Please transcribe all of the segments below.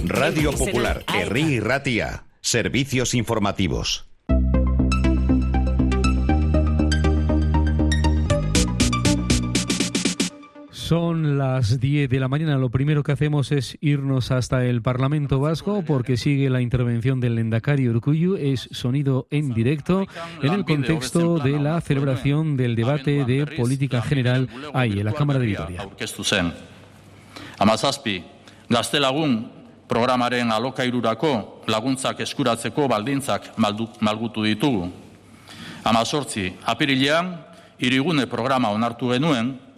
Radio Popular, Herri y Ratia. Servicios informativos. Son las 10 de la mañana. Lo primero que hacemos es irnos hasta el Parlamento Vasco porque sigue la intervención del Lehendakari Urkullu. Es sonido en directo en el contexto de la celebración del debate de política general ahí en la Cámara de Vitoria. Amazazpi, Gaztelagun programaren alokairurako laguntzak eskuratzeko baldintzak malgutu ditugu. Amazortzi, apirilean, hirigune programa onartu genuen.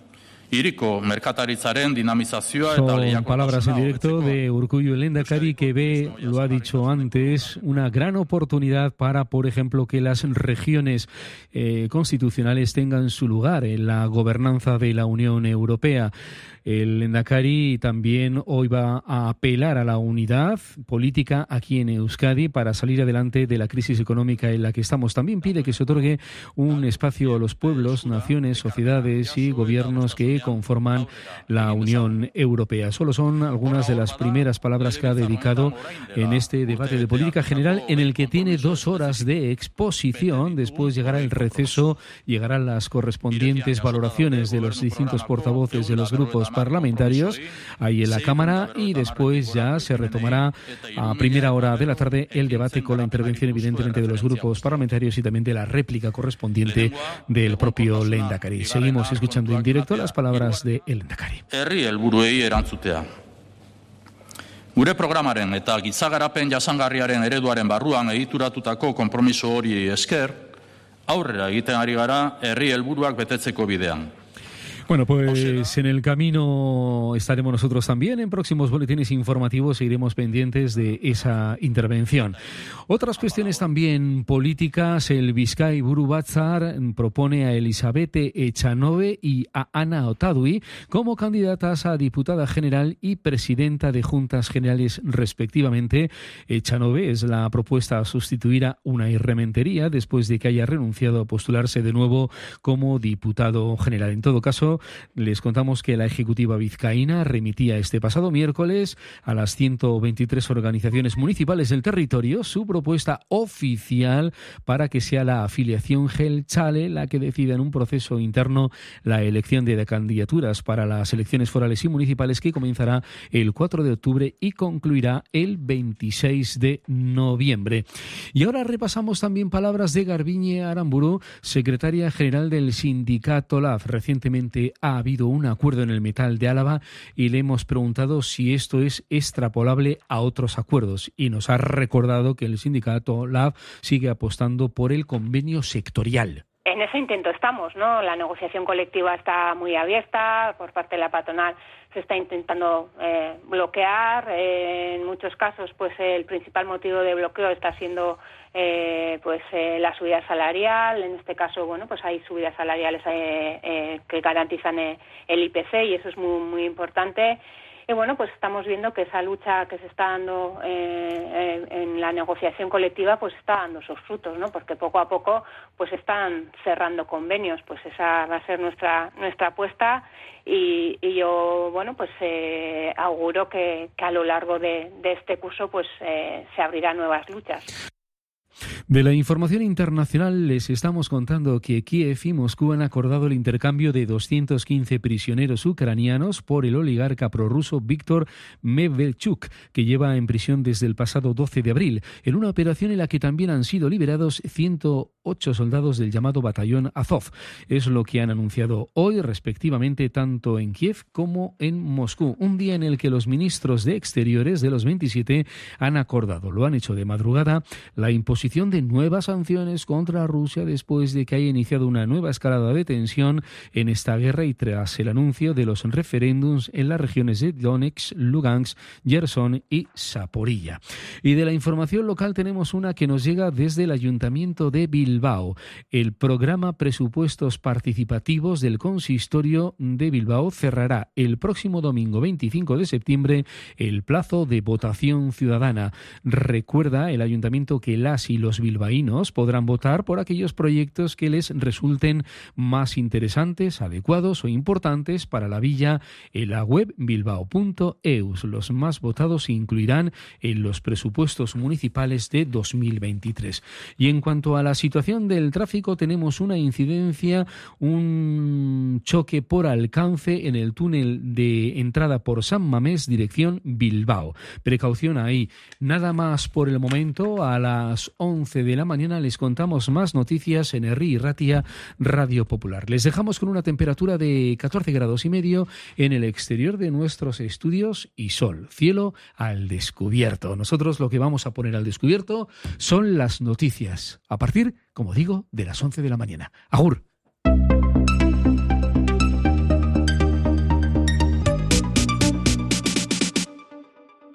Son palabras en directo de Urkullu, el Lehendakari, que ve, lo ha dicho antes, una gran oportunidad para, por ejemplo, que las regiones constitucionales tengan su lugar en la gobernanza de la Unión Europea. El Lehendakari también hoy va a apelar a la unidad política aquí en Euskadi para salir adelante de la crisis económica en la que estamos. También pide que se otorgue un espacio a los pueblos, naciones, sociedades y gobiernos que conforman la Unión Europea. Solo son algunas de las primeras palabras que ha dedicado en este debate de política general, en el que tiene 2 horas de exposición. Después llegará el receso, llegarán las correspondientes valoraciones de los distintos portavoces de los grupos parlamentarios ahí en la Cámara, y después ya se retomará a primera hora de la tarde el debate con la intervención evidentemente de los grupos parlamentarios y también de la réplica correspondiente del propio Lehendakari. Seguimos escuchando en directo las palabras de el Lehendakari. Herri helburuei erantzutea. Gure programaren eta gizagarapen jasangarriaren ereduaren barruan egituratutako konpromiso hori esker, aurrera egiten ari gara herri helburuak betetzeko bidean. Bueno, pues en el camino estaremos nosotros también. En próximos boletines informativos seguiremos pendientes de esa intervención. Otras cuestiones también políticas. El Bizkai Buru Batzar propone a Elizabete Echanove y a Ana Otadui como candidatas a diputada general y presidenta de juntas generales respectivamente. Echanove es la propuesta a sustituir a Unai Rementería después de que haya renunciado a postularse de nuevo como diputado general. En todo caso, les contamos que la Ejecutiva vizcaína remitía este pasado miércoles a las 123 organizaciones municipales del territorio su propuesta oficial para que sea la afiliación Jeltzale la que decida en un proceso interno la elección de candidaturas para las elecciones forales y municipales, que comenzará el 4 de octubre y concluirá el 26 de noviembre. Y ahora repasamos también palabras de Garbiñe Aramburu, secretaria general del sindicato LAB. Recientemente ha habido un acuerdo en el metal de Álava y le hemos preguntado si esto es extrapolable a otros acuerdos, y nos ha recordado que el sindicato LAB sigue apostando por el convenio sectorial. En ese intento estamos, ¿no? La negociación colectiva está muy abierta, por parte de la patronal se está intentando bloquear. En muchos casos, pues el principal motivo de bloqueo está siendo la subida salarial. En este caso, bueno, pues hay subidas salariales que garantizan el IPC, y eso es muy, muy importante. Y bueno, pues estamos viendo que esa lucha que se está dando en la negociación colectiva pues está dando sus frutos, ¿no? Porque poco a poco pues están cerrando convenios. Pues esa va a ser nuestra apuesta, y yo, bueno, pues auguro que a lo largo de este curso pues se abrirán nuevas luchas. De la información internacional les estamos contando que Kiev y Moscú han acordado el intercambio de 215 prisioneros ucranianos por el oligarca prorruso Víctor Medvedchuk, que lleva en prisión desde el pasado 12 de abril, en una operación en la que también han sido liberados 108 soldados del llamado batallón Azov. Es lo que han anunciado hoy respectivamente tanto en Kiev como en Moscú, un día en el que los ministros de Exteriores de los 27 han acordado, lo han hecho de madrugada, la imposición de nuevas sanciones contra Rusia después de que haya iniciado una nueva escalada de tensión en esta guerra y tras el anuncio de los referéndums en las regiones de Donetsk, Lugansk, Gerson y Zaporilla. Y de la información local tenemos una que nos llega desde el Ayuntamiento de Bilbao. El programa Presupuestos Participativos del Consistorio de Bilbao cerrará el próximo domingo 25 de septiembre el plazo de votación ciudadana. Recuerda el Ayuntamiento que las y los bilbaínos podrán votar por aquellos proyectos que les resulten más interesantes, adecuados o importantes para la villa en la web bilbao.eus. Los más votados se incluirán en los presupuestos municipales de 2023. Y en cuanto a la situación del tráfico, tenemos una incidencia, un choque por alcance en el túnel de entrada por San Mamés, dirección Bilbao. Precaución ahí. Nada más por el momento. A las 11 de la mañana les contamos más noticias en Herri y Ratia, Radio Popular. Les dejamos con una temperatura de 14 grados y medio en el exterior de nuestros estudios y sol, cielo al descubierto. Nosotros lo que vamos a poner al descubierto son las noticias, a partir, como digo, de las 11 de la mañana. Agur.